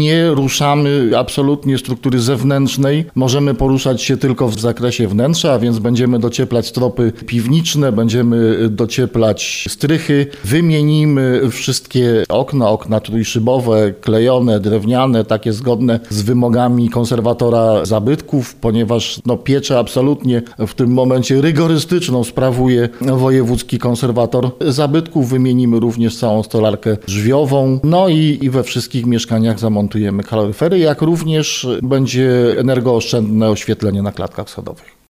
nie ruszamy absolutnie struktury zewnętrznej. Możemy poruszać się tylko w zakresie wnętrza, a więc będziemy docieplać stropy piwniczne, będziemy docieplać strychy. Wymienimy wszystkie okna trójszybowe, klejone, drewniane, takie zgodne z wymogami konserwatora zabytków, ponieważ pieczę absolutnie w tym momencie rygorystyczną sprawuje wojewódzki konserwator zabytków. Wymienimy również całą stolarkę drzwiową, i we wszystkich mieszkaniach zamontujemy kaloryfery, jak również będzie energooszczędne oświetlenie na klatkach schodowych.